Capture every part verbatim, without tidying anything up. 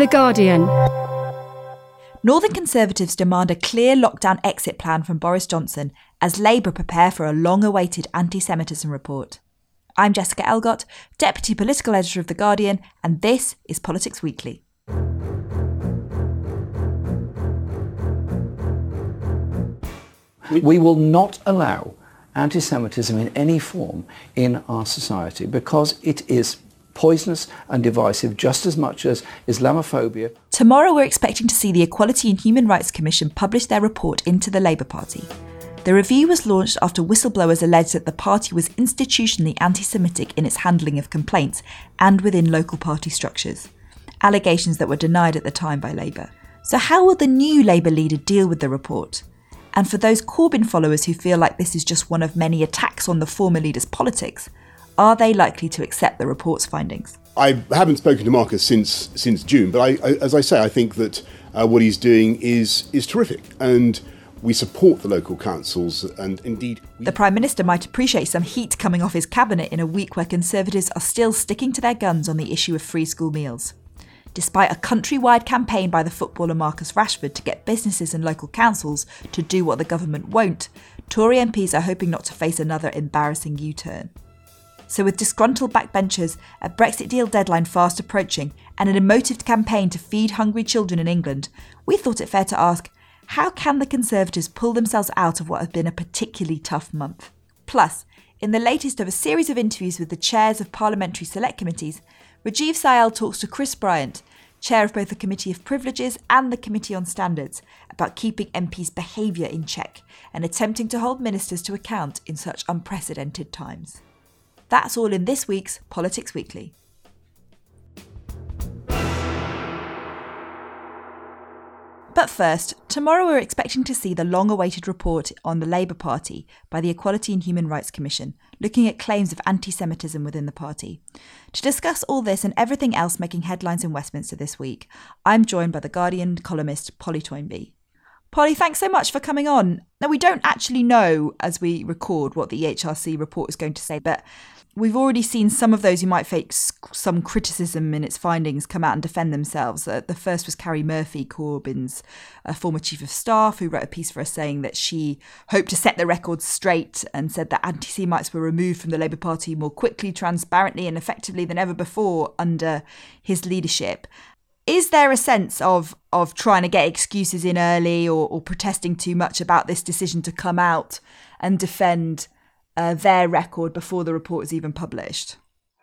The Guardian. Northern Conservatives demand a clear lockdown exit plan from Boris Johnson as Labour prepare for a long-awaited anti-Semitism report. I'm Jessica Elgott, Deputy Political Editor of The Guardian, and this is Politics Weekly. We will not allow anti-Semitism in any form in our society because it is poisonous and divisive just as much as Islamophobia. Tomorrow we're expecting to see the Equality and Human Rights Commission publish their report into the Labour Party. The review was launched after whistleblowers alleged that the party was institutionally anti-Semitic in its handling of complaints and within local party structures. Allegations that were denied at the time by Labour. So how will the new Labour leader deal with the report? And for those Corbyn followers who feel like this is just one of many attacks on the former leader's politics, are they likely to accept the report's findings? I haven't spoken to Marcus since since June, but I, I, as I say, I think that uh, what he's doing is is terrific, and we support the local councils, and indeed... We... The Prime Minister might appreciate some heat coming off his cabinet in a week where Conservatives are still sticking to their guns on the issue of free school meals. Despite a countrywide campaign by the footballer Marcus Rashford to get businesses and local councils to do what the government won't, Tory M Ps are hoping not to face another embarrassing U-turn. So with disgruntled backbenchers, a Brexit deal deadline fast approaching, and an emotive campaign to feed hungry children in England, we thought it fair to ask, how can the Conservatives pull themselves out of what has been a particularly tough month? Plus, in the latest of a series of interviews with the chairs of parliamentary select committees, Rajiv Syal talks to Chris Bryant, chair of both the Committee of Privileges and the Committee on Standards, about keeping M Ps' behaviour in check and attempting to hold ministers to account in such unprecedented times. That's all in this week's Politics Weekly. But first, tomorrow we're expecting to see the long-awaited report on the Labour Party by the Equality and Human Rights Commission, looking at claims of anti-Semitism within the party. To discuss all this and everything else making headlines in Westminster this week, I'm joined by The Guardian columnist Polly Toynbee. Polly, thanks so much for coming on. Now, we don't actually know, as we record, what the E H R C report is going to say, but we've already seen some of those who might face some criticism in its findings come out and defend themselves. Uh, the first was Carrie Murphy, Corbyn's uh, former chief of staff, who wrote a piece for us saying that she hoped to set the record straight and said that anti-Semites were removed from the Labour Party more quickly, transparently and effectively than ever before under his leadership. Is there a sense of of trying to get excuses in early or, or protesting too much about this decision to come out and defend uh, their record before the report is even published?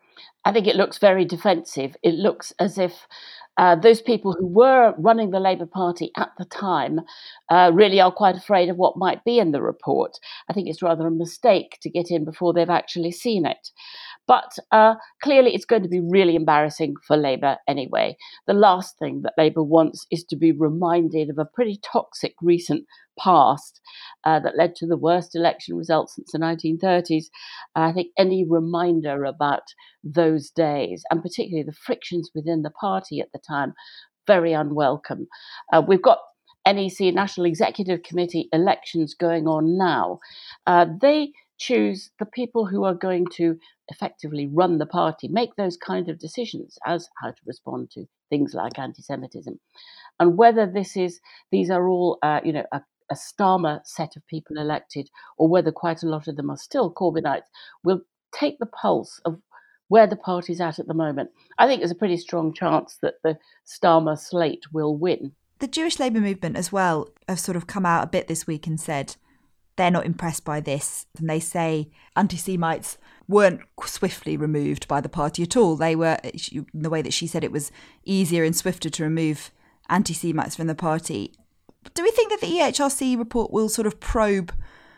I think it looks very defensive. It looks as if uh, those people who were running the Labour Party at the time uh, really are quite afraid of what might be in the report. I think it's rather a mistake to get in before they've actually seen it. But uh, clearly it's going to be really embarrassing for Labour anyway. The last thing that Labour wants is to be reminded of a pretty toxic recent past uh, that led to the worst election results since the nineteen thirties. Uh, I think any reminder about those days, and particularly the frictions within the party at the time, very unwelcome. Uh, we've got N E C, National Executive Committee elections going on now. Uh, they choose the people who are going to effectively run the party, make those kind of decisions as how to respond to things like anti-Semitism. And whether this is, these are all, uh, you know, a, a Starmer set of people elected, or whether quite a lot of them are still Corbynites, will take the pulse of where the party's at at the moment. I think there's a pretty strong chance that the Starmer slate will win. The Jewish Labour movement as well have sort of come out a bit this week and said they're not impressed by this. And they say anti-Semites weren't swiftly removed by the party at all. They were, in the way that she said, it was easier and swifter to remove anti-Semites from the party. Do we think that the E H R C report will sort of probe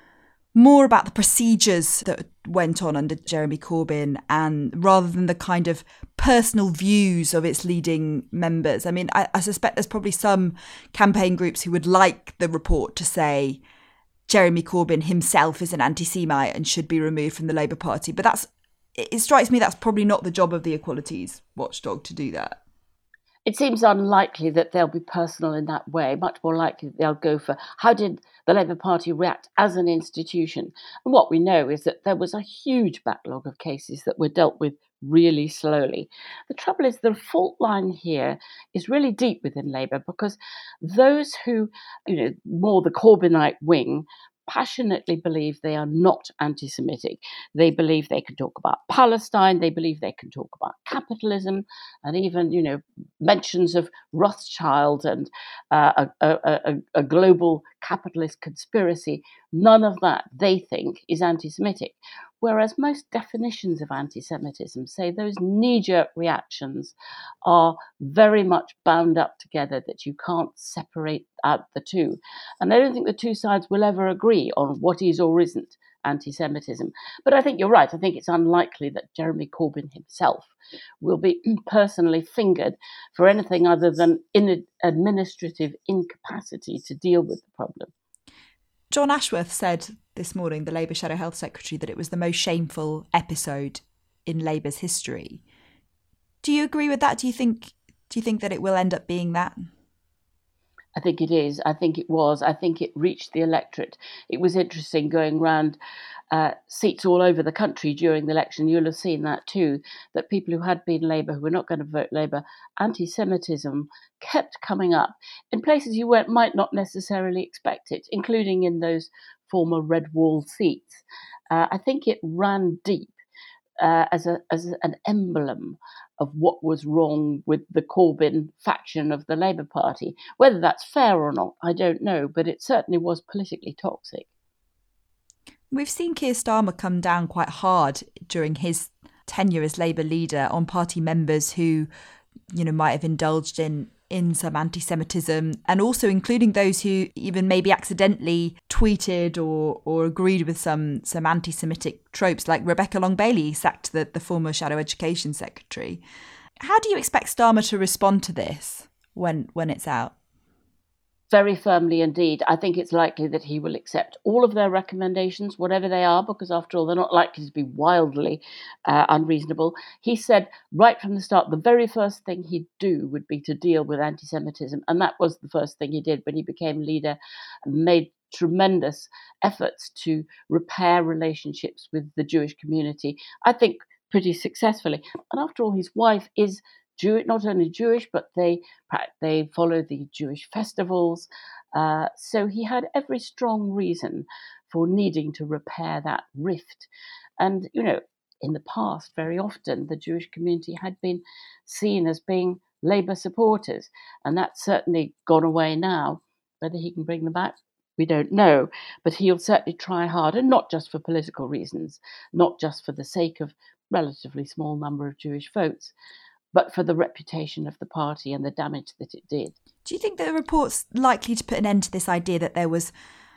more about the procedures that went on under Jeremy Corbyn, and rather than the kind of personal views of its leading members? I mean, I, I suspect there's probably some campaign groups who would like the report to say Jeremy Corbyn himself is an anti-Semite and should be removed from the Labour Party. But that's, it strikes me that's probably not the job of the Equalities Watchdog to do that. It seems unlikely that they'll be personal in that way, much more likely that they'll go for how did the Labour Party react as an institution. And what we know is that there was a huge backlog of cases that were dealt with really slowly. The trouble is the fault line here is really deep within Labour, because those who, you know, more the Corbynite wing, passionately believe they are not anti-Semitic. They believe they can talk about Palestine, they believe they can talk about capitalism, and even, you know, mentions of Rothschild and uh, a, a, a, a global capitalist conspiracy. None of that, they think, is anti-Semitic. Whereas most definitions of anti-Semitism say those knee-jerk reactions are very much bound up together, that you can't separate out the two. And I don't think the two sides will ever agree on what is or isn't anti-Semitism. But I think you're right. I think it's unlikely that Jeremy Corbyn himself will be personally fingered for anything other than in administrative incapacity to deal with the problem. John Ashworth said this morning, the Labour Shadow Health Secretary, that it was the most shameful episode in Labour's history. Do you agree with that? Do you think do you think that it will end up being that? I think it is. I think it was. I think it reached the electorate. It was interesting going round uh, seats all over the country during the election. You'll have seen that too, that people who had been Labour, who were not going to vote Labour, anti-Semitism kept coming up in places you went, might not necessarily expect it, including in those former Red Wall seats. Uh, I think it ran deep uh, as a as an emblem of what was wrong with the Corbyn faction of the Labour Party. Whether that's fair or not, I don't know, but it certainly was politically toxic. We've seen Keir Starmer come down quite hard during his tenure as Labour leader on party members who, you know, might have indulged in in some anti-Semitism, and also including those who even maybe accidentally tweeted or or agreed with some some anti-Semitic tropes, like Rebecca Long-Bailey sacked the, the former Shadow Education Secretary. How do you expect Starmer to respond to this when when it's out? Very firmly indeed. I think it's likely that he will accept all of their recommendations, whatever they are, because after all, they're not likely to be wildly uh, unreasonable. He said right from the start, the very first thing he'd do would be to deal with anti-Semitism. And that was the first thing he did when he became leader, and made tremendous efforts to repair relationships with the Jewish community, I think pretty successfully. And after all, his wife is Jew, not only Jewish, but they they follow the Jewish festivals. Uh, so he had every strong reason for needing to repair that rift. And, you know, in the past, very often, the Jewish community had been seen as being Labour supporters. And that's certainly gone away now. Whether he can bring them back, we don't know. But he'll certainly try hard, and not just for political reasons, not just for the sake of relatively small number of Jewish votes, but for the reputation of the party and the damage that it did. Do you think that the report's likely to put an end to this idea that there was,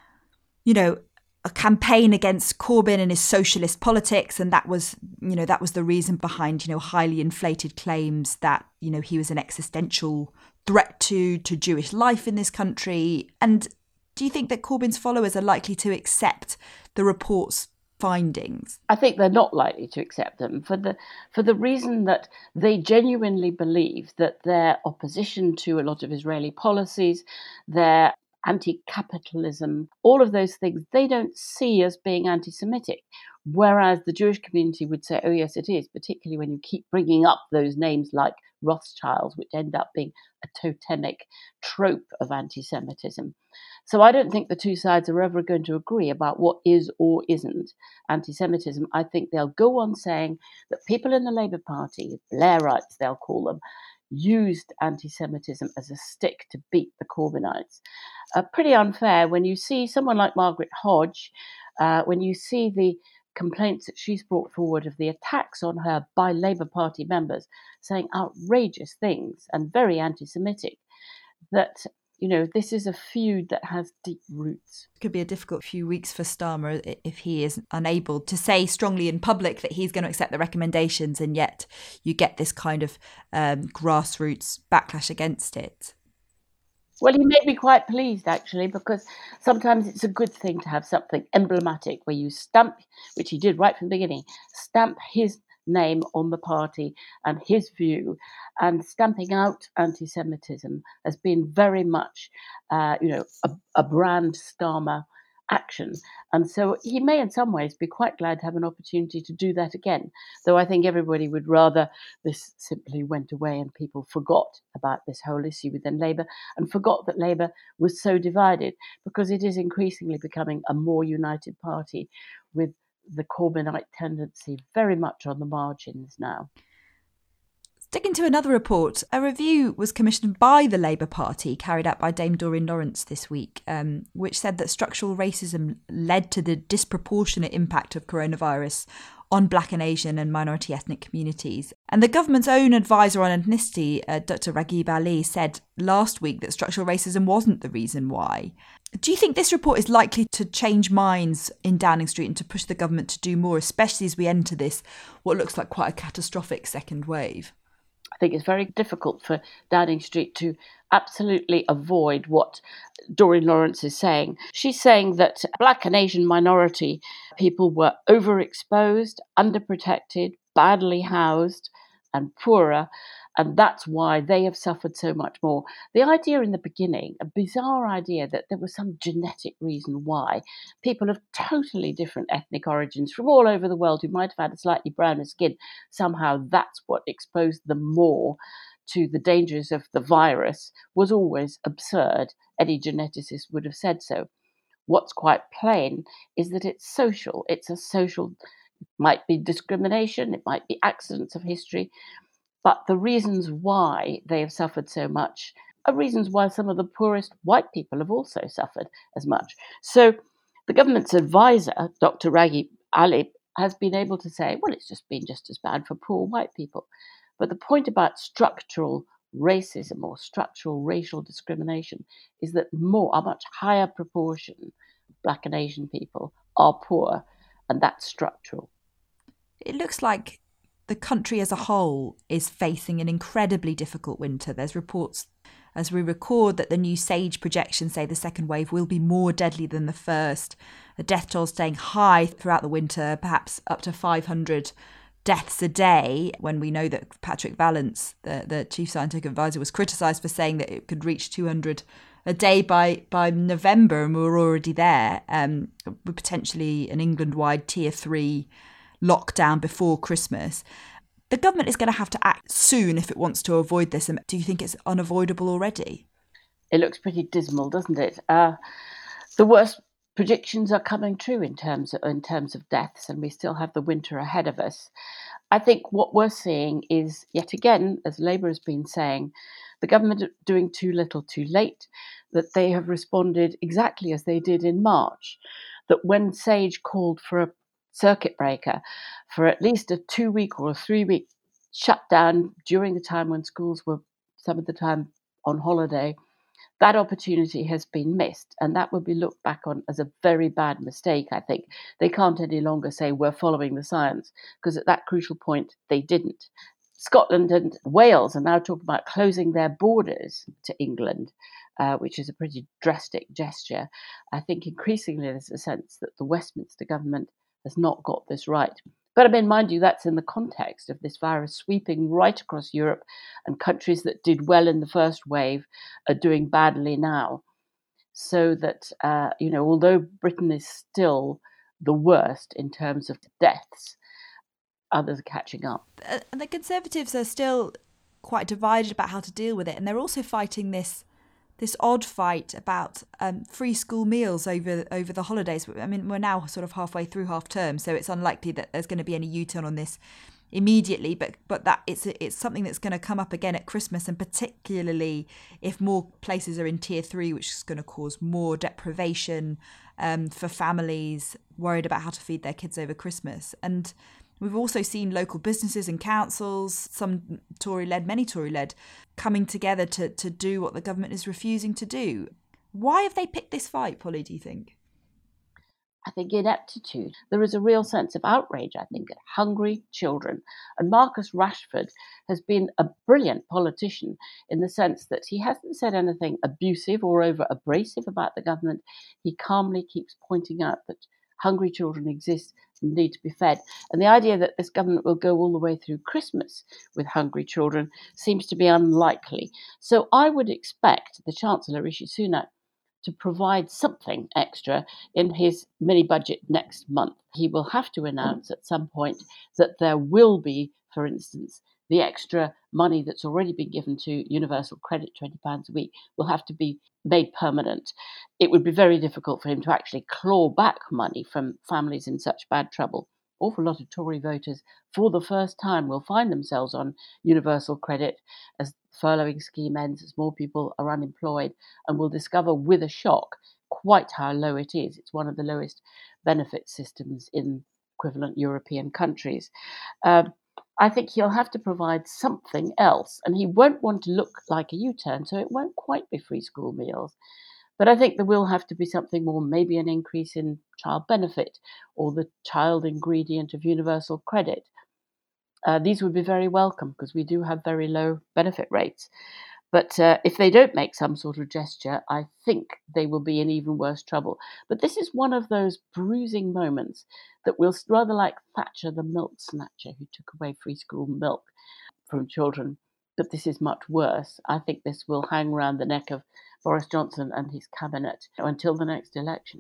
you know, a campaign against Corbyn and his socialist politics, and that was, you know, that was the reason behind, you know, highly inflated claims that, you know, he was an existential threat to to Jewish life in this country? And do you think that Corbyn's followers are likely to accept the report's findings? I think they're not likely to accept them for the for the reason that they genuinely believe that their opposition to a lot of Israeli policies, their anti-capitalism, all of those things, they don't see as being anti-Semitic. Whereas the Jewish community would say, oh yes, it is, particularly when you keep bringing up those names like Rothschilds, which end up being a totemic trope of anti-Semitism. So I don't think the two sides are ever going to agree about what is or isn't anti-Semitism. I think they'll go on saying that people in the Labour Party, Blairites they'll call them, used anti-Semitism as a stick to beat the Corbynites. Uh, pretty unfair when you see someone like Margaret Hodge, uh, when you see the complaints that she's brought forward of the attacks on her by Labour Party members, saying outrageous things and very anti-Semitic, that, you know, this is a feud that has deep roots. It could be a difficult few weeks for Starmer if he is unable to say strongly in public that he's going to accept the recommendations, and yet you get this kind of um, grassroots backlash against it. Well, he made me quite pleased, actually, because sometimes it's a good thing to have something emblematic where you stamp, which he did right from the beginning, stamp his name on the party and his view, and stamping out anti-Semitism has been very much, uh, you know, a, a brand Starmer action. And so he may in some ways be quite glad to have an opportunity to do that again, though I think everybody would rather this simply went away and people forgot about this whole issue within Labour and forgot that Labour was so divided, because it is increasingly becoming a more united party with the Corbynite tendency very much on the margins now. Sticking to another report, a review was commissioned by the Labour Party, carried out by Dame Doreen Lawrence this week, um, which said that structural racism led to the disproportionate impact of coronavirus on Black and Asian and minority ethnic communities. And the government's own advisor on ethnicity, uh, Doctor Raghib Ali, said last week that structural racism wasn't the reason why. Do you think this report is likely to change minds in Downing Street and to push the government to do more, especially as we enter this, what looks like quite a catastrophic second wave? I think it's very difficult for Downing Street to absolutely avoid what Doreen Lawrence is saying. She's saying that Black and Asian minority people were overexposed, underprotected, badly housed and poorer, and that's why they have suffered so much more. The idea in the beginning, a bizarre idea that there was some genetic reason why people of totally different ethnic origins from all over the world who might have had a slightly browner skin, somehow that's what exposed them more to the dangers of the virus, was always absurd. Any geneticist would have said so. What's quite plain is that it's social. It's a social, it might be discrimination, it might be accidents of history, but the reasons why they have suffered so much are reasons why some of the poorest white people have also suffered as much. So the government's advisor, Doctor Raghib Ali, has been able to say, well, it's just been just as bad for poor white people. But the point about structural racism or structural racial discrimination is that more, a much higher proportion of Black and Asian people are poor, and that's structural. It looks like the country as a whole is facing an incredibly difficult winter. There's reports as we record that the new SAGE projections say the second wave will be more deadly than the first. The death toll staying high throughout the winter, perhaps up to five hundred deaths a day, when we know that Patrick Vallance, the, the chief scientific advisor, was criticised for saying that it could reach two hundred a day by, by November, and we're already there, um, with potentially an England-wide tier three lockdown before Christmas. The government is going to have to act soon if it wants to avoid this. And do you think it's unavoidable already? It looks pretty dismal, doesn't it? Uh, the worst predictions are coming true in terms of, in terms of deaths, and we still have the winter ahead of us. I think what we're seeing is, yet again, as Labour has been saying, the government are doing too little too late, that they have responded exactly as they did in March, that when SAGE called for a circuit breaker for at least a two-week or a three-week shutdown during the time when schools were some of the time on holiday, that opportunity has been missed, and that will be looked back on as a very bad mistake, I think. They can't any longer say we're following the science, because at that crucial point, they didn't. Scotland and Wales are now talking about closing their borders to England, uh, which is a pretty drastic gesture. I think increasingly there's a sense that the Westminster government has not got this right. But I mean, mind you, that's in the context of this virus sweeping right across Europe, and countries that did well in the first wave are doing badly now. So that, uh, you know, although Britain is still the worst in terms of deaths, others are catching up. And the Conservatives are still quite divided about how to deal with it. And they're also fighting this this odd fight about um, free school meals over over the holidays. I mean, we're now sort of halfway through half term, so it's unlikely that there's going to be any U-turn on this immediately. But but that it's it's something that's going to come up again at Christmas, and particularly if more places are in tier three, which is going to cause more deprivation um, for families worried about how to feed their kids over Christmas. And we've also seen local businesses and councils, some Tory-led, many Tory-led, coming together to, to do what the government is refusing to do. Why have they picked this fight, Polly, do you think? I think ineptitude. There is a real sense of outrage, I think, at hungry children. And Marcus Rashford has been a brilliant politician in the sense that he hasn't said anything abusive or over abrasive about the government. He calmly keeps pointing out that hungry children exist need to be fed. And the idea that this government will go all the way through Christmas with hungry children seems to be unlikely. So I would expect the Chancellor, Rishi Sunak, to provide something extra in his mini budget next month. He will have to announce at some point that there will be, for instance, the extra money that's already been given to universal credit, twenty pounds a week, will have to be made permanent. It would be very difficult for him to actually claw back money from families in such bad trouble. Awful lot of Tory voters, for the first time, will find themselves on universal credit as the furloughing scheme ends, as more people are unemployed, and will discover with a shock quite how low it is. It's one of the lowest benefit systems in equivalent European countries. Um, I think he'll have to provide something else, and he won't want to look like a U-turn, so it won't quite be free school meals. But I think there will have to be something more, maybe an increase in child benefit or the child ingredient of universal credit. Uh, these would be very welcome because we do have very low benefit rates. But uh, if they don't make some sort of gesture, I think they will be in even worse trouble. But this is one of those bruising moments that will, rather like Thatcher, the milk snatcher who took away free school milk from children, but this is much worse. I think this will hang around the neck of Boris Johnson and his cabinet until the next election.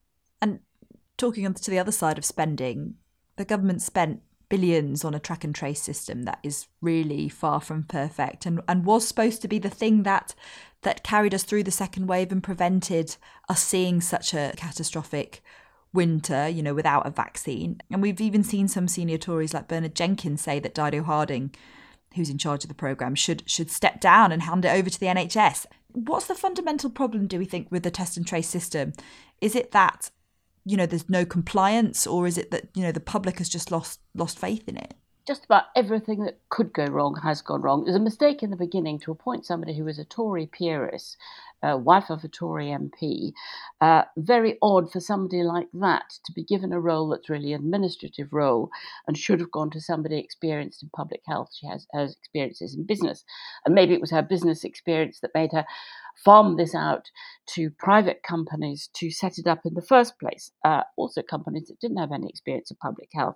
And talking on to the other side of spending, the government spent billions on a track and trace system that is really far from perfect and, and was supposed to be the thing that that carried us through the second wave and prevented us seeing such a catastrophic winter, you know, without a vaccine. And we've even seen some senior Tories like Bernard Jenkins say that Dido Harding, who's in charge of the programme, should should step down and hand it over to the N H S. What's the fundamental problem, do we think, with the test and trace system? Is it that, you know, there's no compliance, or is it that, you know, the public has just lost lost faith in it? Just about everything that could go wrong has gone wrong. It was a mistake in the beginning to appoint somebody who was a Tory peeress, uh, wife of a Tory M P. Uh, very odd for somebody like that to be given a role that's really an administrative role and should have gone to somebody experienced in public health. She has, has experiences in business. And maybe it was her business experience that made her farm this out to private companies to set it up in the first place. Uh, also companies that didn't have any experience of public health.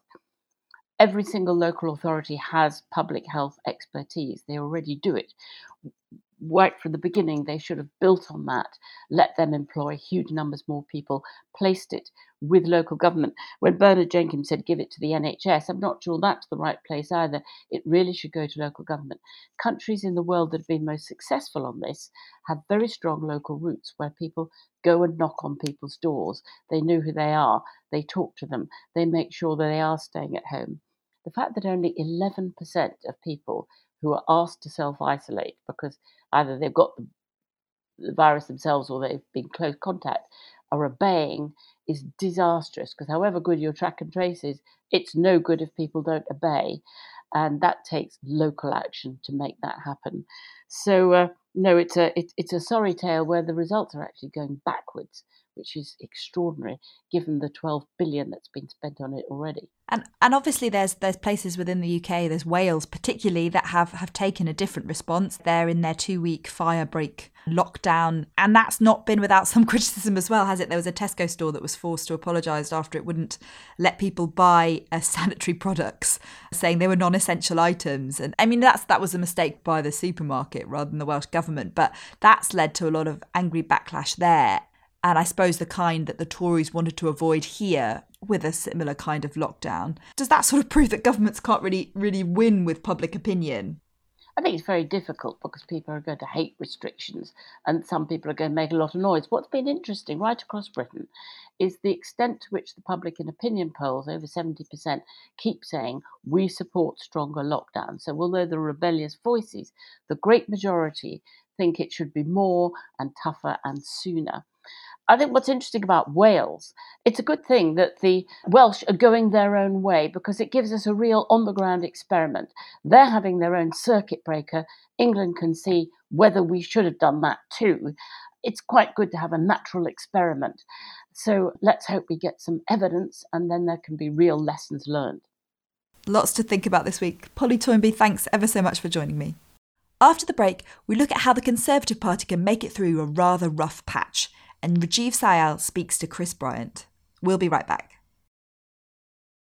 Every single local authority has public health expertise. They already do it. Right from the beginning, they should have built on that, let them employ huge numbers more people, placed it with local government. When Bernard Jenkins said give it to the N H S, I'm not sure that's the right place either. It really should go to local government. Countries in the world that have been most successful on this have very strong local roots where people go and knock on people's doors. They know who they are. They talk to them. They make sure that they are staying at home. The fact that only eleven percent of people who are asked to self-isolate because either they've got the, the virus themselves or they've been close contact are obeying is disastrous, because however good your track and trace is, it's no good if people don't obey. And that takes local action to make that happen. So, uh, no, it's a, it, it's a sorry tale where the results are actually going backwards, which is extraordinary given the twelve billion that's been spent on it already. And and obviously there's there's places within the U K, there's Wales particularly, that have, have taken a different response. They're in their two-week fire break lockdown, and that's not been without some criticism as well, has it? There was a Tesco store that was forced to apologise after it wouldn't let people buy uh, sanitary products, saying they were non-essential items. And I mean, that's that was a mistake by the supermarket rather than the Welsh government, but that's led to a lot of angry backlash there. And I suppose the kind that the Tories wanted to avoid here with a similar kind of lockdown. Does that sort of prove that governments can't really, really win with public opinion? I think it's very difficult because people are going to hate restrictions and some people are going to make a lot of noise. What's been interesting right across Britain is the extent to which the public and opinion polls, over seventy percent, keep saying we support stronger lockdown. So although there are rebellious voices, the great majority think it should be more and tougher and sooner. I think what's interesting about Wales, it's a good thing that the Welsh are going their own way because it gives us a real on-the-ground experiment. They're having their own circuit breaker. England can see whether we should have done that too. It's quite good to have a natural experiment. So let's hope we get some evidence and then there can be real lessons learned. Lots to think about this week. Polly Toynbee, thanks ever so much for joining me. After the break, we look at how the Conservative Party can make it through a rather rough patch. And Rajiv Sayal speaks to Chris Bryant. We'll be right back.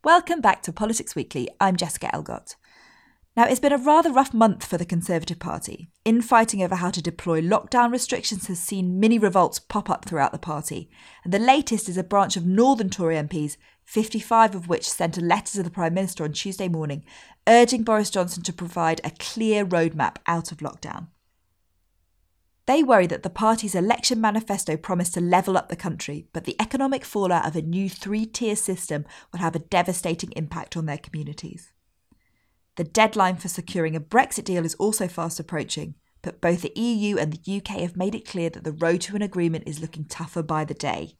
Welcome back to Politics Weekly. I'm Jessica Elgott. Now, it's been a rather rough month for the Conservative Party. Infighting over how to deploy lockdown restrictions has seen mini revolts pop up throughout the party. And the latest is a branch of Northern Tory M Ps, fifty-five of which sent a letter to the Prime Minister on Tuesday morning, urging Boris Johnson to provide a clear roadmap out of lockdown. They worry that the party's election manifesto promised to level up the country, but the economic fallout of a new three-tier system will have a devastating impact on their communities. The deadline for securing a Brexit deal is also fast approaching, but both the E U and the U K have made it clear that the road to an agreement is looking tougher by the day.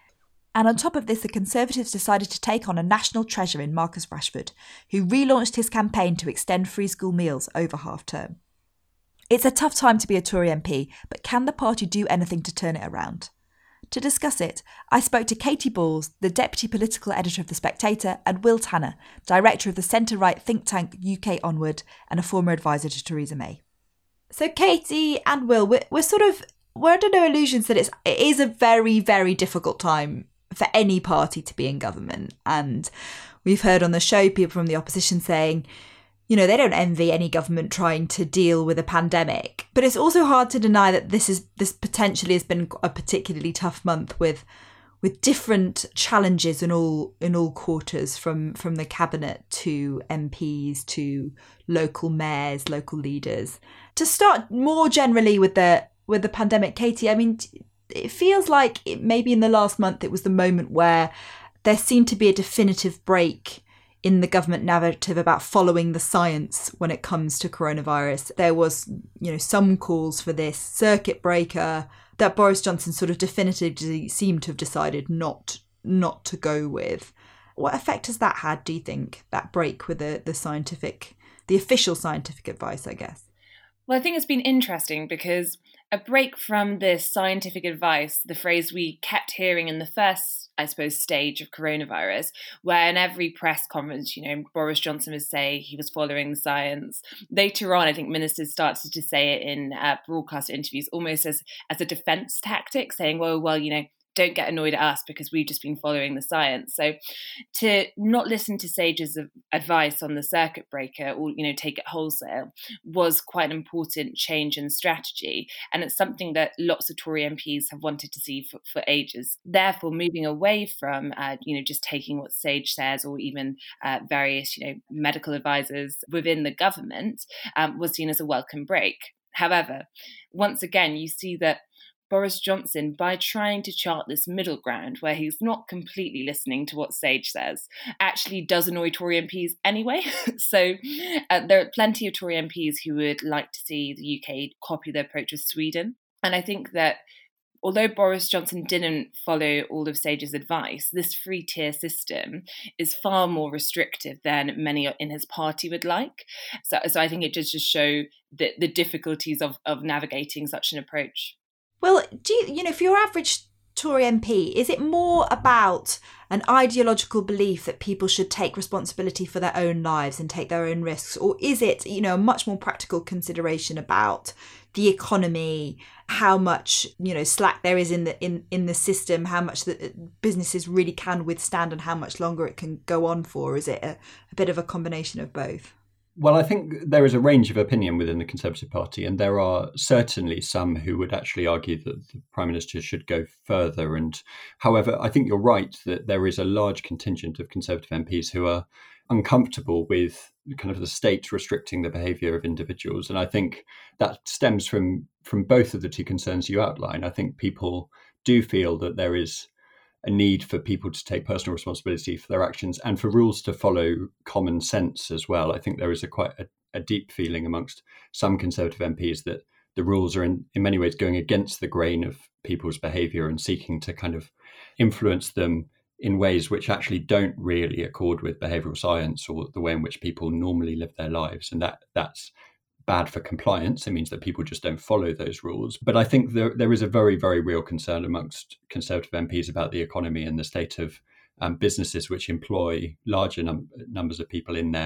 And on top of this, the Conservatives decided to take on a national treasure in Marcus Rashford, who relaunched his campaign to extend free school meals over half-term. It's a tough time to be a Tory M P, but can the party do anything to turn it around? To discuss it, I spoke to Katy Balls, the Deputy Political Editor of The Spectator, and Will Tanner, Director of the centre-right think tank U K Onward and a former advisor to Theresa May. So Katy and Will, we're, we're sort of, we're under no illusions that it's, it is a very, very difficult time for any party to be in government. And we've heard on the show people from the opposition saying, you know, they don't envy any government trying to deal with a pandemic. But it's also hard to deny that this is this potentially has been a particularly tough month with with different challenges in all in all quarters, from from the cabinet to M Ps to local mayors, local leaders. To start more generally with the with the pandemic, Katy, I mean, it feels like it, maybe in the last month it was the moment where there seemed to be a definitive break in the government narrative about following the science when it comes to coronavirus. There was, you know, some calls for this circuit breaker that Boris Johnson sort of definitively seemed to have decided not not to go with. What effect has that had, do you think, that break with the, the scientific, the official scientific advice, I guess? Well, I think it's been interesting because a break from this scientific advice, the phrase we kept hearing in the first, I suppose, stage of coronavirus, where in every press conference, you know, Boris Johnson would say he was following the science. Later on, I think ministers started to say it in uh, broadcast interviews almost as, as a defence tactic, saying, well, well, you know, don't get annoyed at us because we've just been following the science. So to not listen to Sage's advice on the circuit breaker or, you know, take it wholesale was quite an important change in strategy. And it's something that lots of Tory M Ps have wanted to see for, for ages. Therefore, moving away from, uh, you know, just taking what Sage says or even uh, various, you know, medical advisors within the government um, was seen as a welcome break. However, once again, you see that Boris Johnson, by trying to chart this middle ground where he's not completely listening to what Sage says, actually does annoy Tory M Ps anyway. so uh, there are plenty of Tory M Ps who would like to see the U K copy the approach of Sweden. And I think that although Boris Johnson didn't follow all of Sage's advice, this three-tier system is far more restrictive than many in his party would like. So, so I think it does just show the, the difficulties of, of navigating such an approach. Well, do you, you know, for your average Tory M P, is it more about an ideological belief that people should take responsibility for their own lives and take their own risks? Or is it, you know, a much more practical consideration about the economy, how much, you know, slack there is in the in, in the system, how much the businesses really can withstand and how much longer it can go on for? Is it a, a bit of a combination of both? Well, I think there is a range of opinion within the Conservative Party, and there are certainly some who would actually argue that the Prime Minister should go further. And however, I think you're right that there is a large contingent of Conservative M Ps who are uncomfortable with kind of the state restricting the behaviour of individuals. And I think that stems from, from both of the two concerns you outline. I think people do feel that there is a need for people to take personal responsibility for their actions and for rules to follow common sense as well. I think there is a quite a, a deep feeling amongst some Conservative M Ps that the rules are in, in many ways going against the grain of people's behaviour and seeking to kind of influence them in ways which actually don't really accord with behavioural science or the way in which people normally live their lives. And that that's bad for compliance. It means that people just don't follow those rules. But I think there, there is a very, very real concern amongst Conservative M Ps about the economy and the state of um, businesses which employ larger num- numbers of people in their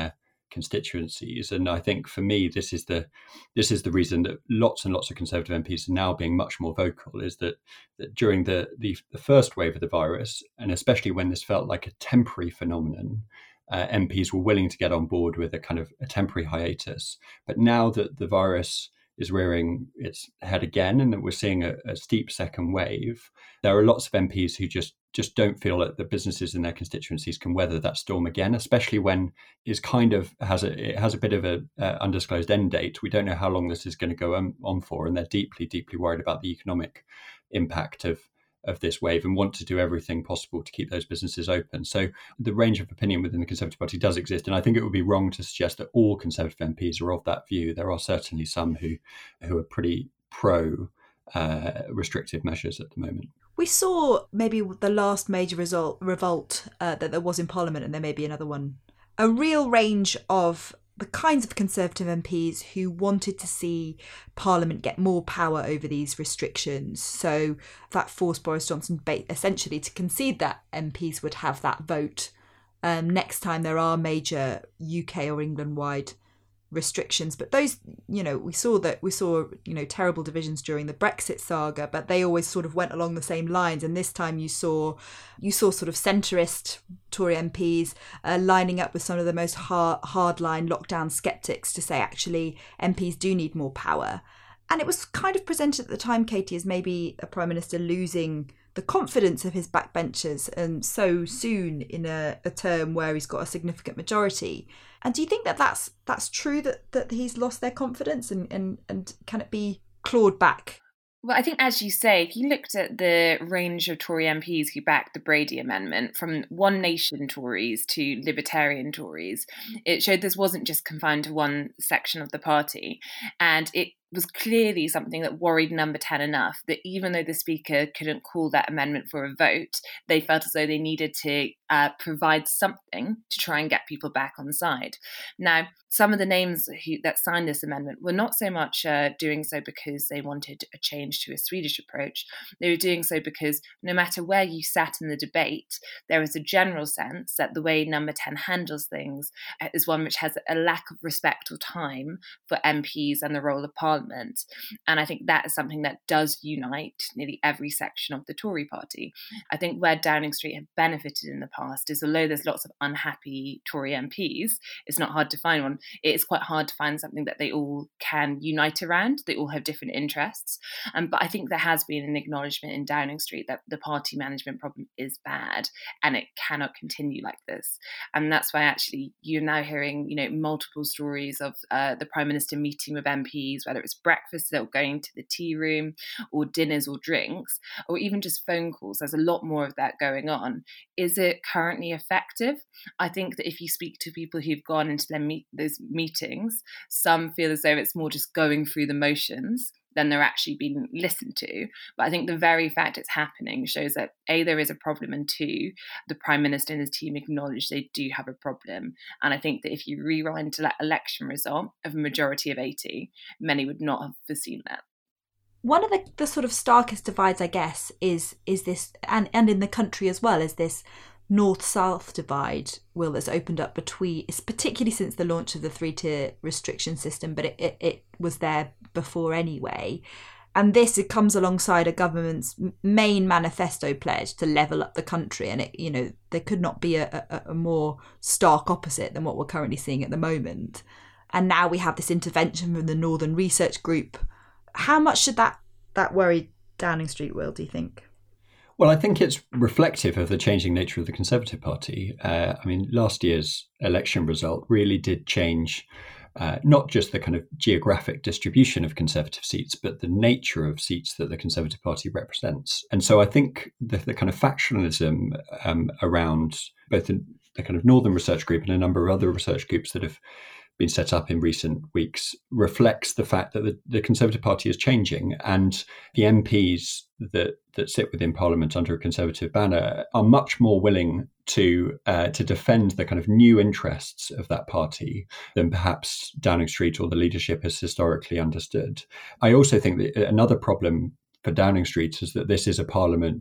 constituencies. And I think for me, this is the this is the reason that lots and lots of Conservative M Ps are now being much more vocal, is that, that during the, the the first wave of the virus, and especially when this felt like a temporary phenomenon, uh, M Ps were willing to get on board with a kind of a temporary hiatus. But now that the virus is rearing its head again and that we're seeing a, a steep second wave, there are lots of M Ps who just just don't feel that the businesses in their constituencies can weather that storm again, especially when it's kind of has a it has a bit of a uh, undisclosed end date. We don't know how long this is going to go on, on for, and they're deeply, deeply worried about the economic impact of of this wave and want to do everything possible to keep those businesses open. So the range of opinion within the Conservative Party does exist, and I think it would be wrong to suggest that all Conservative M Ps are of that view. There are certainly some who who are pretty pro uh, restrictive measures at the moment. We saw maybe the last major result, revolt uh, that there was in Parliament, and there may be another one, a real range of the kinds of Conservative M Ps who wanted to see Parliament get more power over these restrictions. So that forced Boris Johnson essentially to concede that M Ps would have that vote um, next time there are major U K or England-wide restrictions. But those, you know, we saw that we saw, you know, terrible divisions during the Brexit saga, but they always sort of went along the same lines. And this time you saw you saw sort of centrist Tory M Ps uh, lining up with some of the most hard hardline lockdown skeptics to say actually M Ps do need more power. And it was kind of presented at the time, Katie, as maybe a Prime Minister losing the confidence of his backbenchers and so soon in a, a term where he's got a significant majority. And do you think that that's, that's true, that, that he's lost their confidence, and, and, and can it be clawed back? Well, I think, as you say, if you looked at the range of Tory M Ps who backed the Brady Amendment, from One Nation Tories to Libertarian Tories, it showed this wasn't just confined to one section of the party. And it was clearly something that worried Number ten enough that even though the Speaker couldn't call that amendment for a vote, they felt as though they needed to uh, provide something to try and get people back on side. Now, some of the names who, that signed this amendment were not so much uh, doing so because they wanted a change to a Swedish approach. They were doing so because no matter where you sat in the debate, there is a general sense that the way Number ten handles things is one which has a lack of respect or time for M Ps and the role of Parliament. And I think that is something that does unite nearly every section of the Tory party. I think where Downing Street have benefited in the past is, although there's lots of unhappy Tory M Ps, it's not hard to find one. It's quite hard to find something that they all can unite around. They all have different interests. Um, but I think there has been an acknowledgement in Downing Street that the party management problem is bad and it cannot continue like this. And that's why actually you're now hearing, you know, multiple stories of uh, the Prime Minister meeting with M Ps, whether it's breakfast or going to the tea room or dinners or drinks, or even just phone calls. There's a lot more of that going on. Is it currently effective? I think that if you speak to people who've gone into their meet, those meetings, some feel as though it's more just going through the motions than they're actually being listened to. But I think the very fact it's happening shows that A, there is a problem, and two, the Prime Minister and his team acknowledge they do have a problem. And I think that if you rewind to that election result of a majority of eighty, many would not have foreseen that. One of the, the sort of starkest divides, I guess, is is this, and, and in the country as well, is this north-south divide, Will, that's opened up between, it's particularly since the launch of the three-tier restriction system, but it, it, it was there before anyway. And this, it comes alongside a government's main manifesto pledge to level up the country. And, it, you know, there could not be a, a, a more stark opposite than what we're currently seeing at the moment. And now we have this intervention from the Northern Research Group. How much should that, that worry Downing Street, Will, do you think? Well, I think it's reflective of the changing nature of the Conservative Party. Uh, I mean, last year's election result really did change uh, not just the kind of geographic distribution of Conservative seats, but the nature of seats that the Conservative Party represents. And so I think the, the kind of factionalism um, around both the, the kind of Northern Research Group and a number of other research groups that have been set up in recent weeks reflects the fact that the, the Conservative Party is changing, and the M Ps that that sit within Parliament under a Conservative banner are much more willing to uh, to defend the kind of new interests of that party than perhaps Downing Street or the leadership has historically understood. I also think that another problem for Downing Street is that this is a Parliament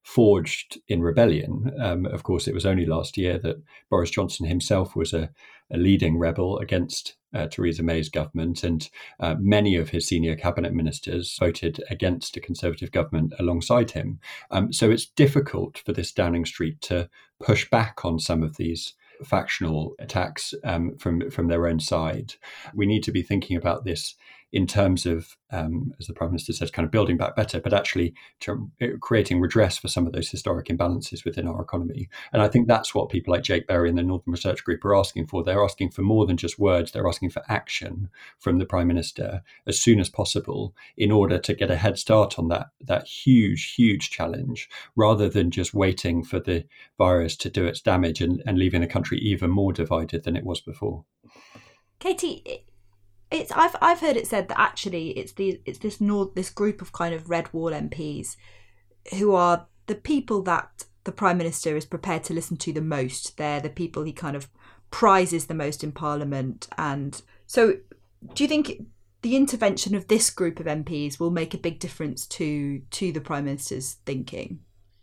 forged in rebellion. Um, of course, it was only last year that Boris Johnson himself was a, a leading rebel against uh, Theresa May's government, and uh, many of his senior cabinet ministers voted against a Conservative government alongside him. Um, so it's difficult for this Downing Street to push back on some of these factional attacks um, from from their own side. We need to be thinking about this in terms of, um, as the Prime Minister says, kind of building back better, but actually to, uh, creating redress for some of those historic imbalances within our economy. And I think that's what people like Jake Berry and the Northern Research Group are asking for. They're asking for more than just words. They're asking for action from the Prime Minister as soon as possible in order to get a head start on that, that huge, huge challenge, rather than just waiting for the virus to do its damage and, and leaving the country even more divided than it was before. Katie, It's I've I've heard it said that actually it's the it's this North this group of kind of Red Wall M Ps who are the people that the Prime Minister is prepared to listen to the most. They're the people he kind of prizes the most in Parliament. And so do you think the intervention of this group of M Ps will make a big difference to to the Prime Minister's thinking?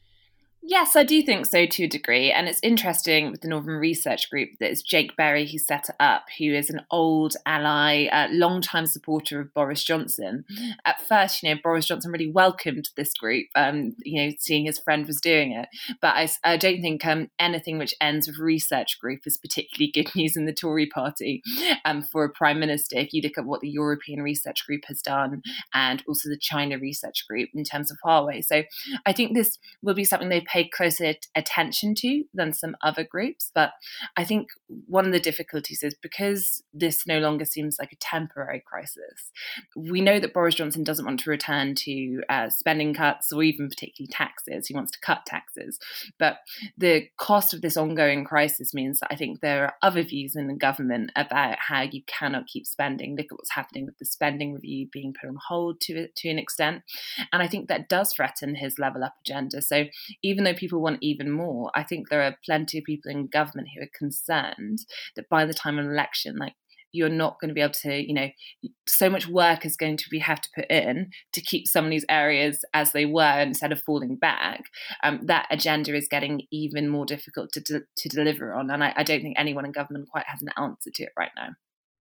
Yes, I do think so to a degree. And it's interesting with the Northern Research Group that it's Jake Berry who set it up, who is an old ally, a long-time supporter of Boris Johnson. At first, you know, Boris Johnson really welcomed this group, um, you know, seeing his friend was doing it. But I, I don't think um, anything which ends with research group is particularly good news in the Tory party um, for a Prime Minister. If you look at what the European Research Group has done and also the China Research Group in terms of Huawei. So I think this will be something they pay closer attention to than some other groups. But I think one of the difficulties is because this no longer seems like a temporary crisis, we know that Boris Johnson doesn't want to return to uh, spending cuts or even particularly taxes. He wants to cut taxes. But the cost of this ongoing crisis means that I think there are other views in the government about how you cannot keep spending. Look at what's happening with the spending review being put on hold to, to an extent. And I think that does threaten his level up agenda. So even though people want even more, I think there are plenty of people in government who are concerned that by the time of an election, like you're not going to be able to, you know, so much work is going to be have to put in to keep some of these areas as they were instead of falling back. Um, that agenda is getting even more difficult to de- to deliver on, and I, I don't think anyone in government quite has an answer to it right now.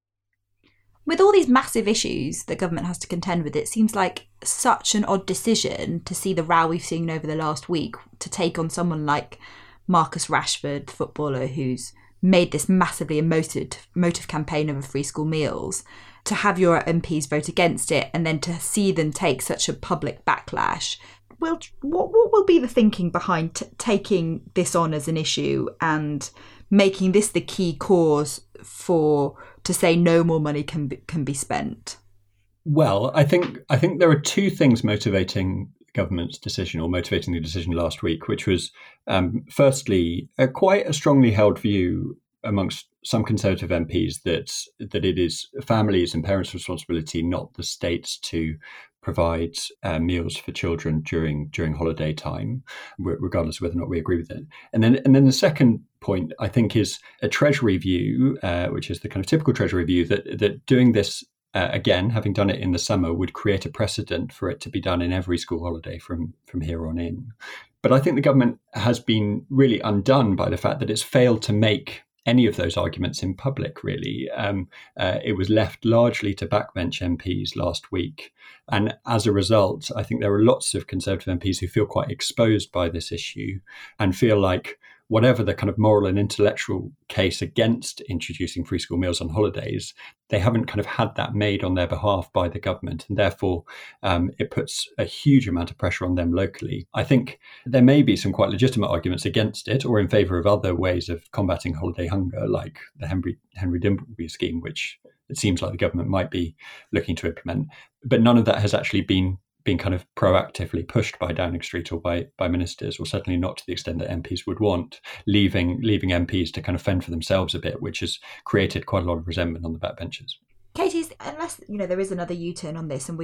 With all these massive issues that government has to contend with, it seems like such an odd decision to see the row we've seen over the last week to take on someone like Marcus Rashford, the footballer who's made this massively emotive, emotive campaign over free school meals, to have your M Ps vote against it and then to see them take such a public backlash. Well, what, what will be the thinking behind t- taking this on as an issue and making this the key cause for to say no more money can be, can be spent? Well, I think I think there are two things motivating the government's decision or motivating the decision last week, which was um, firstly a quite a strongly held view amongst some Conservative M Ps that that it is families and parents' responsibility, not the state's, to provide uh, meals for children during during holiday time, regardless of whether or not we agree with it. And then and then the second point, I think, is a Treasury view, uh, which is the kind of typical Treasury view, that that doing this uh, again, having done it in the summer, would create a precedent for it to be done in every school holiday from from here on in. But I think the government has been really undone by the fact that it's failed to make any of those arguments in public, really. Um, uh, it was left largely to backbench M Ps last week. And as a result, I think there are lots of Conservative M Ps who feel quite exposed by this issue and feel like whatever the kind of moral and intellectual case against introducing free school meals on holidays, they haven't kind of had that made on their behalf by the government. And therefore, um, it puts a huge amount of pressure on them locally. I think there may be some quite legitimate arguments against it or in favour of other ways of combating holiday hunger, like the Henry, Henry Dimbleby scheme, which it seems like the government might be looking to implement. But none of that has actually been being kind of proactively pushed by Downing Street or by, by ministers, or certainly not to the extent that M Ps would want, leaving leaving M Ps to kind of fend for themselves a bit, which has created quite a lot of resentment on the backbenches. Katie, unless you know there is another U-turn on this, and we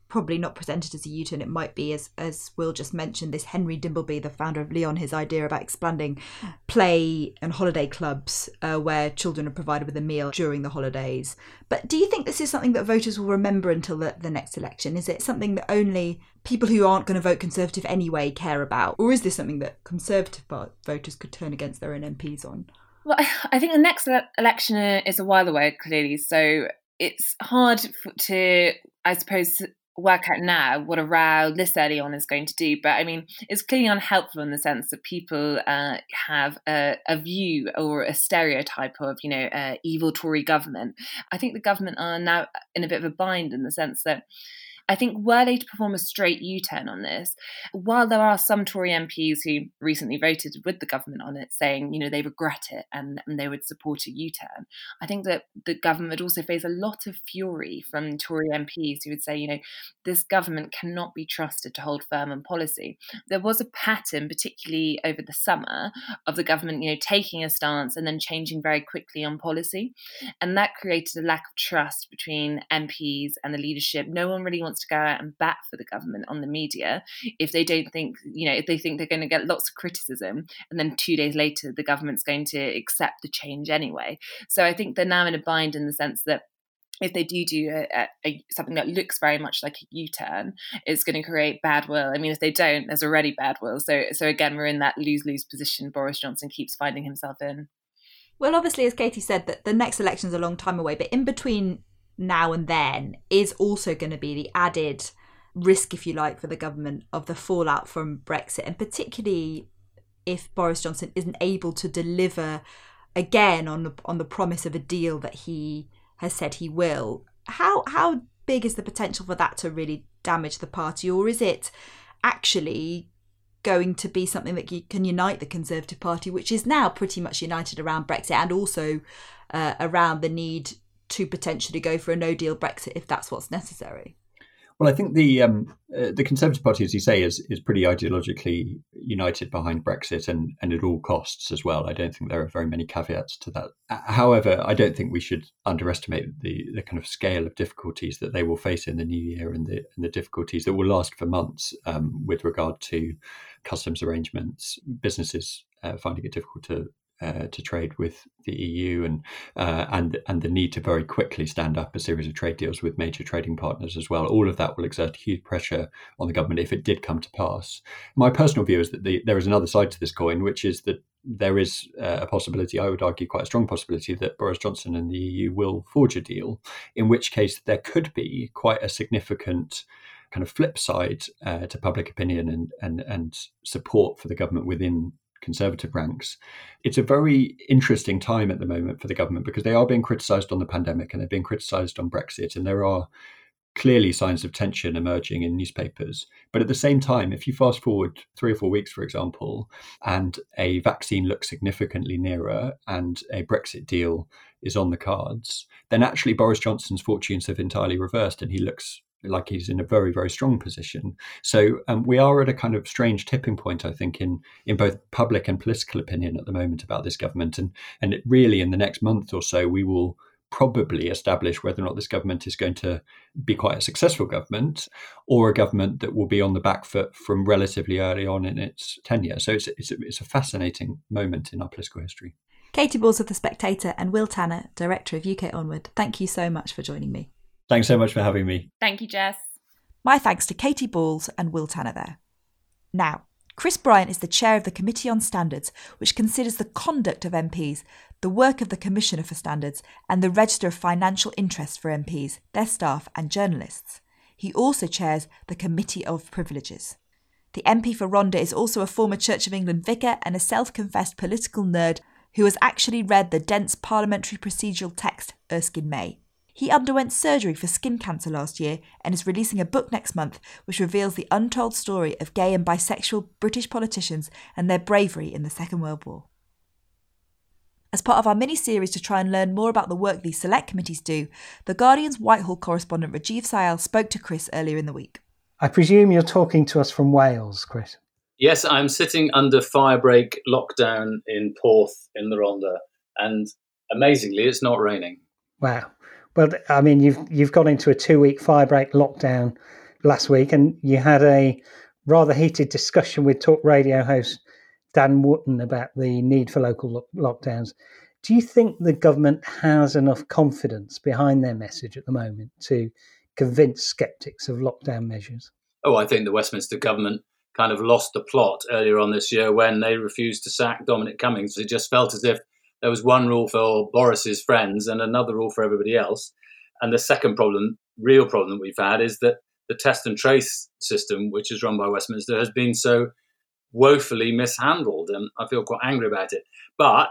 probably not presented as a U-turn. It might be, as as Will just mentioned, this Henry Dimbleby, the founder of Leon, his idea about expanding play and holiday clubs uh, where children are provided with a meal during the holidays. But do you think this is something that voters will remember until the, the next election? Is it something that only people who aren't going to vote Conservative anyway care about? Or is this something that Conservative voters could turn against their own M Ps on? Well, I think the next election is a while away, clearly. So it's hard to, I suppose, work out now what a row this early on is going to do. But I mean, it's clearly unhelpful in the sense that people uh, have a, a view or a stereotype of, you know, uh, evil Tory government. I think the government are now in a bit of a bind in the sense that I think were they to perform a straight U-turn on this, while there are some Tory M Ps who recently voted with the government on it saying, you know, they regret it and, and they would support a U-turn, I think that the government would also face a lot of fury from Tory M Ps who would say, you know, this government cannot be trusted to hold firm on policy. There was a pattern, particularly over the summer, of the government, you know, taking a stance and then changing very quickly on policy. And that created a lack of trust between M Ps and the leadership. No one really wants to go out and bat for the government on the media if they don't think, you know, if they think they're going to get lots of criticism and then two days later the government's going to accept the change anyway. So I think they're now in a bind in the sense that if they do do a, a, something that looks very much like a U-turn, it's going to create bad will. I mean, if they don't, there's already bad will. So, so again, we're in that lose-lose position Boris Johnson keeps finding himself in. Well, obviously, as Katie said, that the next election's a long time away, but in between now and then is also going to be the added risk, if you like, for the government of the fallout from Brexit, and particularly if Boris Johnson isn't able to deliver again on the, on the promise of a deal that he has said he will. How how big is the potential for that to really damage the party, or is it actually going to be something that can unite the Conservative Party, which is now pretty much united around Brexit and also uh, around the need to potentially go for a no-deal Brexit if that's what's necessary? Well, I think the um, uh, the Conservative Party, as you say, is is pretty ideologically united behind Brexit and, and at all costs as well. I don't think there are very many caveats to that. However, I don't think we should underestimate the, the kind of scale of difficulties that they will face in the new year and the, and the difficulties that will last for months um, with regard to customs arrangements, businesses uh, finding it difficult to Uh, to trade with the E U and uh, and and the need to very quickly stand up a series of trade deals with major trading partners as well. All of that will exert huge pressure on the government if it did come to pass. My personal view is that the, there is another side to this coin, which is that there is uh, a possibility, I would argue quite a strong possibility, that Boris Johnson and the E U will forge a deal, in which case there could be quite a significant kind of flip side uh, to public opinion and, and, and support for the government within Conservative ranks. It's a very interesting time at the moment for the government because they are being criticised on the pandemic and they're being criticised on Brexit, and there are clearly signs of tension emerging in newspapers. But at the same time, if you fast forward three or four weeks, for example, and a vaccine looks significantly nearer and a Brexit deal is on the cards, then actually Boris Johnson's fortunes have entirely reversed and he looks like he's in a very, very strong position. So um, we are at a kind of strange tipping point, I think, in in both public and political opinion at the moment about this government. And, and it really, in the next month or so, we will probably establish whether or not this government is going to be quite a successful government or a government that will be on the back foot from relatively early on in its tenure. So it's, it's, a, it's a fascinating moment in our political history. Katie Balls of The Spectator and Will Tanner, Director of U K Onward, thank you so much for joining me. Thanks so much for having me. Thank you, Jess. My thanks to Katie Balls and Will Tanner there. Now, Chris Bryant is the chair of the Committee on Standards, which considers the conduct of M Ps, the work of the Commissioner for Standards, and the register of financial interest for M Ps, their staff and journalists. He also chairs the Committee of Privileges. The M P for Rhondda is also a former Church of England vicar and a self-confessed political nerd who has actually read the dense parliamentary procedural text Erskine May. He underwent surgery for skin cancer last year and is releasing a book next month which reveals the untold story of gay and bisexual British politicians and their bravery in the Second World War. As part of our mini-series to try and learn more about the work these select committees do, The Guardian's Whitehall correspondent Rajiv Sayal spoke to Chris earlier in the week. I presume you're talking to us from Wales, Chris? Yes, I'm sitting under firebreak lockdown in Porth in the Rhondda, and amazingly, it's not raining. Wow. Well, I mean, you've you've gone into a two-week firebreak lockdown last week, and you had a rather heated discussion with talk radio host Dan Wootton about the need for local lo- lockdowns. Do you think the government has enough confidence behind their message at the moment to convince sceptics of lockdown measures? Oh, I think the Westminster government kind of lost the plot earlier on this year when they refused to sack Dominic Cummings. It just felt as if there was one rule for Boris's friends and another rule for everybody else. And the second problem, real problem that we've had, is that the test and trace system, which is run by Westminster, has been so woefully mishandled, and I feel quite angry about it. But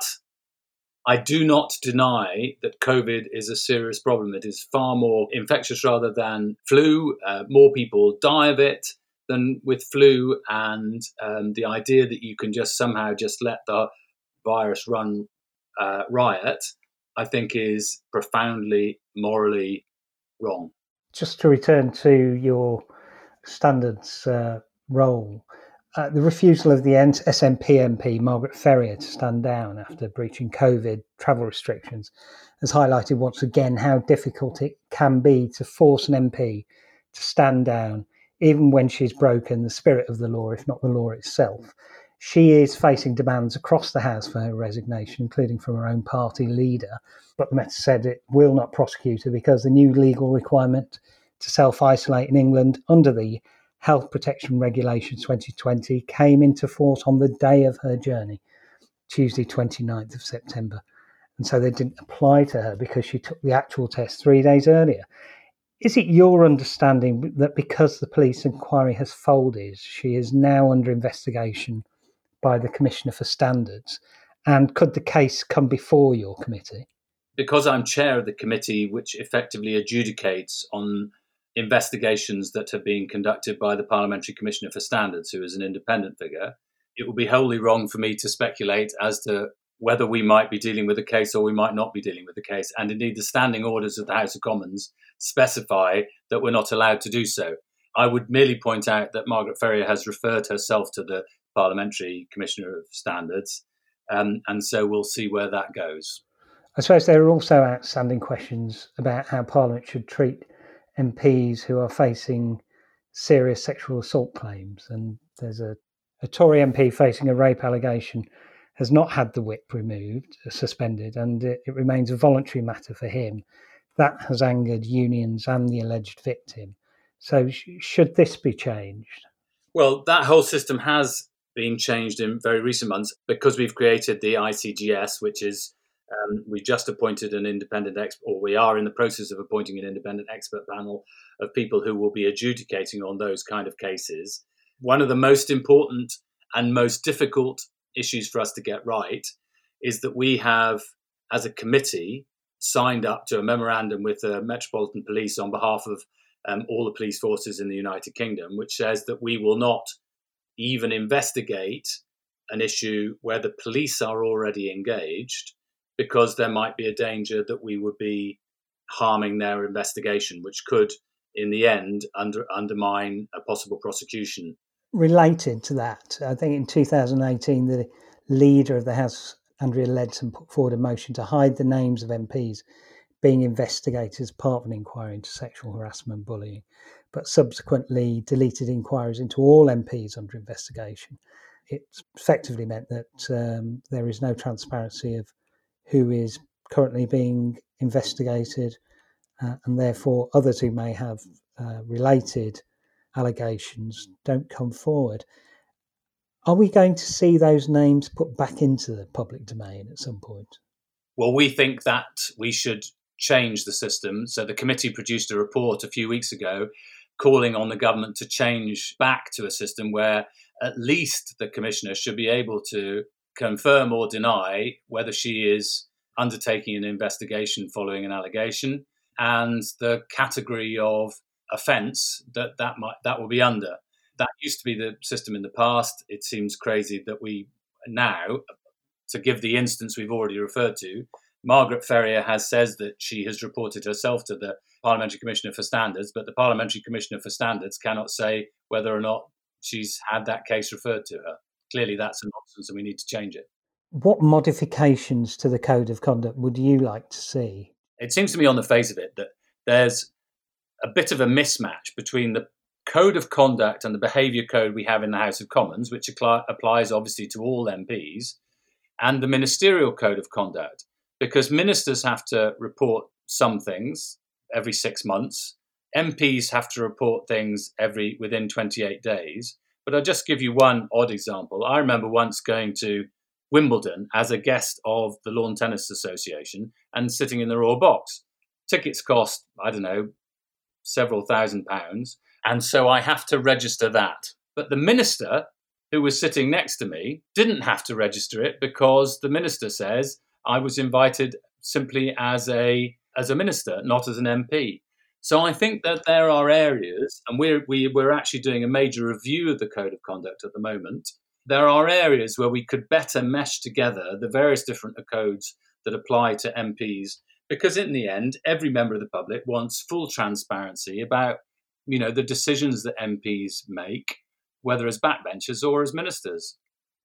I do not deny that COVID is a serious problem. It is far more infectious rather than flu. Uh, more people die of it than with flu, and um, the idea that you can just somehow just let the virus run uh, riot, I think, is profoundly morally wrong. Just to return to your standards uh, role, uh, the refusal of the S N P M P, Margaret Ferrier, to stand down after breaching COVID travel restrictions has highlighted once again how difficult it can be to force an M P to stand down, even when she's broken the spirit of the law, if not the law itself. She is facing demands across the House for her resignation, including from her own party leader. But the Met said it will not prosecute her because the new legal requirement to self-isolate in England under the Health Protection Regulation twenty twenty came into force on the day of her journey, Tuesday twenty-ninth of September. And so they didn't apply to her because she took the actual test three days earlier. Is it your understanding that because the police inquiry has folded, she is now under investigation by the Commissioner for Standards? And could the case come before your committee? Because I'm chair of the committee which effectively adjudicates on investigations that have been conducted by the Parliamentary Commissioner for Standards, who is an independent figure, it would be wholly wrong for me to speculate as to whether we might be dealing with a case or we might not be dealing with a case. And indeed, the standing orders of the House of Commons specify that we're not allowed to do so. I would merely point out that Margaret Ferrier has referred herself to the Parliamentary Commissioner of Standards, um, and so we'll see where that goes. I suppose there are also outstanding questions about how Parliament should treat M Ps who are facing serious sexual assault claims. And there's a, a Tory M P facing a rape allegation has not had the whip removed, suspended, and it, it remains a voluntary matter for him. That has angered unions and the alleged victim. So sh- should this be changed? Well, that whole system has been changed in very recent months because we've created the I C G S, which is Um, we just appointed an independent expert, or we are in the process of appointing an independent expert panel of people who will be adjudicating on those kind of cases. One of the most important and most difficult issues for us to get right is that we have, as a committee, signed up to a memorandum with the Metropolitan Police on behalf of um, all the police forces in the United Kingdom, which says that we will not even investigate an issue where the police are already engaged, because there might be a danger that we would be harming their investigation, which could, in the end, under, undermine a possible prosecution. Related to that, I think in two thousand eighteen, the leader of the House, Andrea Leadsom, put forward a motion to hide the names of M Ps being investigated as part of an inquiry into sexual harassment and bullying, but subsequently deleted inquiries into all M Ps under investigation. It effectively meant that um, there is no transparency of who is currently being investigated, uh, and therefore others who may have uh, related allegations don't come forward. Are we going to see those names put back into the public domain at some point? Well, we think that we should change the system. So the committee produced a report a few weeks ago calling on the government to change back to a system where at least the commissioner should be able to confirm or deny whether she is undertaking an investigation following an allegation and the category of offence that that might that will be under. That used to be the system in the past. It seems crazy that we now, to give the instance we've already referred to, Margaret Ferrier has says that she has reported herself to the Parliamentary Commissioner for Standards, but the Parliamentary Commissioner for Standards cannot say whether or not she's had that case referred to her. Clearly, that's a nonsense and we need to change it. What modifications to the Code of Conduct would you like to see? It seems to me on the face of it that there's a bit of a mismatch between the code of conduct and the behaviour code we have in the House of Commons, which apply, applies obviously to all M Ps, and the ministerial code of conduct, because ministers have to report some things every six months. M Ps have to report things every within twenty-eight days. But I'll just give you one odd example. I remember once going to Wimbledon as a guest of the Lawn Tennis Association and sitting in the Royal Box. Tickets cost, I don't know, several thousand pounds. And so I have to register that. But the minister who was sitting next to me didn't have to register it because the minister says I was invited simply as a as a minister, not as an M P. So I think that there are areas, and we're, we, we're actually doing a major review of the Code of Conduct at the moment. There are areas where we could better mesh together the various different codes that apply to M Ps, because in the end, every member of the public wants full transparency about, you know, the decisions that M Ps make, whether as backbenchers or as ministers.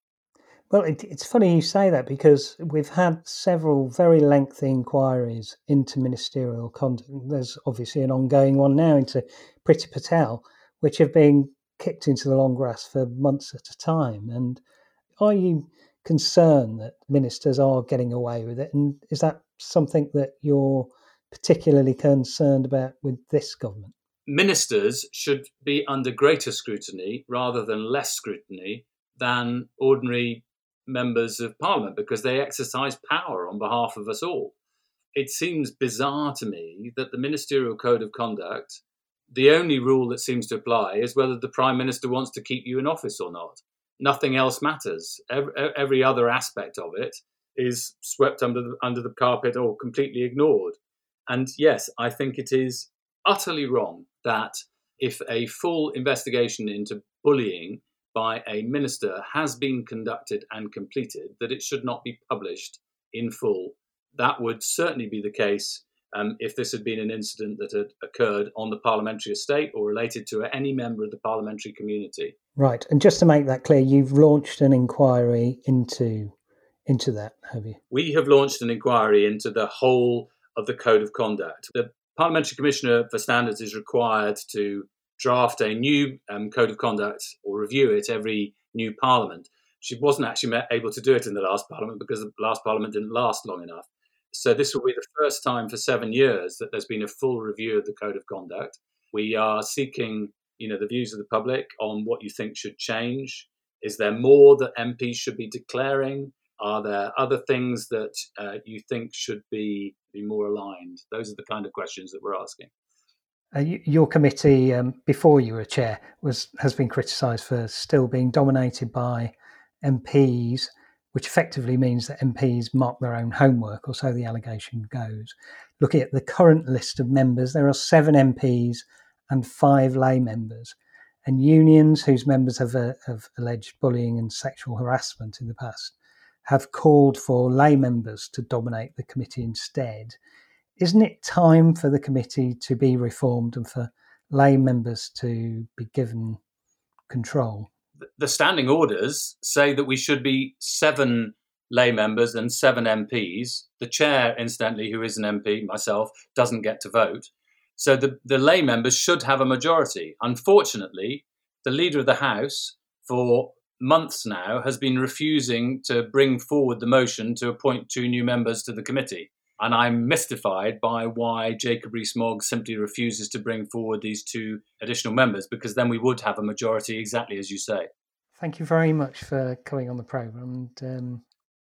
Well, it, it's funny you say that, because we've had several very lengthy inquiries into ministerial conduct. There's obviously an ongoing one now into Priti Patel, which have been kicked into the long grass for months at a time. And are you concerned that ministers are getting away with it? And is that something that you're particularly concerned about with this government? Ministers should be under greater scrutiny rather than less scrutiny than ordinary members of parliament, because they exercise power on behalf of us all. It seems bizarre to me that the ministerial code of conduct, the only rule that seems to apply is whether the prime minister wants to keep you in office or not. Nothing else matters. Every, every other aspect of it is swept under the, under the carpet or completely ignored. And yes, I think it is utterly wrong that if a full investigation into bullying by a minister has been conducted and completed, that it should not be published in full. That would certainly be the case um, if this had been an incident that had occurred on the parliamentary estate or related to any member of the parliamentary community. Right. And just to make that clear, you've launched an inquiry into into that, have you? We have launched an inquiry into the whole of the Code of Conduct. The Parliamentary Commissioner for Standards is required to draft a new um, Code of Conduct or review it every new Parliament. She wasn't actually able to do it in the last Parliament because the last Parliament didn't last long enough. So this will be the first time for seven years that there's been a full review of the Code of Conduct. We are seeking, you know, the views of the public on what you think should change. Is there more that M Ps should be declaring? Are there other things that uh, you think should be, be more aligned? Those are the kind of questions that we're asking. Uh, your committee, um, before you were chair, was has been criticised for still being dominated by M Ps, which effectively means that M Ps mark their own homework, or so the allegation goes. Looking at the current list of members, there are seven M Ps and five lay members. And unions whose members have, uh, have alleged bullying and sexual harassment in the past have called for lay members to dominate the committee instead. Isn't it time for the committee to be reformed and for lay members to be given control? The standing orders say that we should be seven lay members and seven M Ps. The chair, incidentally, who is an M P, myself, doesn't get to vote. So the, the lay members should have a majority. Unfortunately, the leader of the House, for months now, has been refusing to bring forward the motion to appoint two new members to the committee. And I'm mystified by why Jacob Rees-Mogg simply refuses to bring forward these two additional members, because then we would have a majority exactly as you say. Thank you very much for coming on the programme. And um,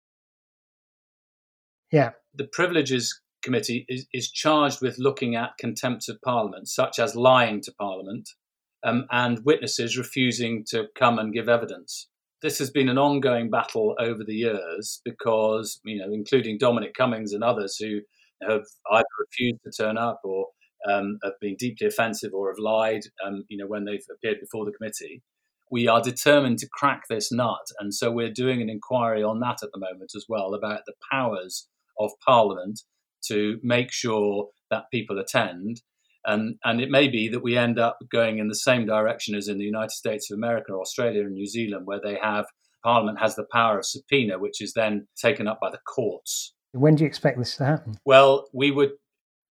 yeah. The Privileges Committee is, is charged with looking at contempt of Parliament, such as lying to Parliament um, and witnesses refusing to come and give evidence. This has been an ongoing battle over the years because, you know, including Dominic Cummings and others who have either refused to turn up or um, have been deeply offensive or have lied, um, you know, when they've appeared before the committee. We are determined to crack this nut. And so we're doing an inquiry on that at the moment as well, about the powers of Parliament to make sure that people attend. Um, and it may be that we end up going in the same direction as in the United States of America, Australia and New Zealand, where they have Parliament has the power of subpoena, which is then taken up by the courts. When do you expect this to happen? Well, we would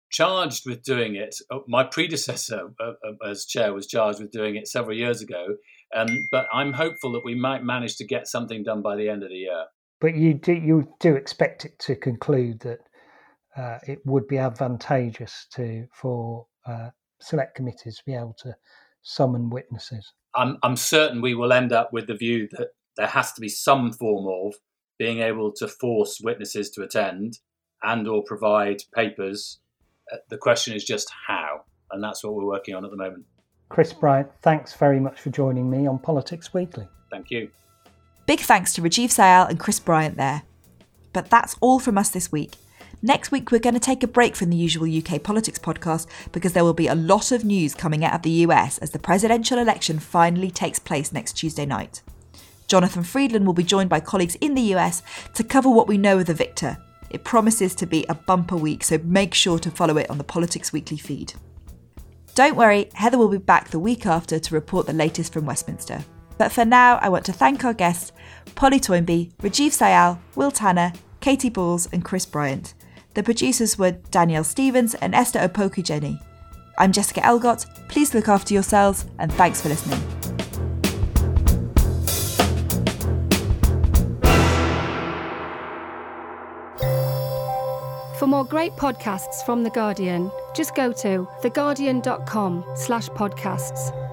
charged with doing it. My predecessor uh, as chair was charged with doing it several years ago. Um, but I'm hopeful that we might manage to get something done by the end of the year. But you do you do expect it to conclude that uh, it would be advantageous to for uh, select committees to be able to summon witnesses? I'm, I'm certain we will end up with the view that there has to be some form of being able to force witnesses to attend and or provide papers. Uh, the question is just how, and that's what we're working on at the moment. Chris Bryant, thanks very much for joining me on Politics Weekly. Thank you. Big thanks to Rajiv Syal and Chris Bryant there. But that's all from us this week. Next week, we're going to take a break from the usual U K politics podcast because there will be a lot of news coming out of the U S as the presidential election finally takes place next Tuesday night. Jonathan Friedland will be joined by colleagues in the U S to cover what we know of the victor. It promises to be a bumper week, so make sure to follow it on the Politics Weekly feed. Don't worry, Heather will be back the week after to report the latest from Westminster. But for now, I want to thank our guests, Polly Toynbee, Rajiv Syal, Will Tanner, Katie Balls and Chris Bryant. The producers were Danielle Stevens and Esther Opoku-Jenny. I'm Jessica Elgott. Please look after yourselves and thanks for listening. For more great podcasts from The Guardian, just go to theguardian.com slash podcasts.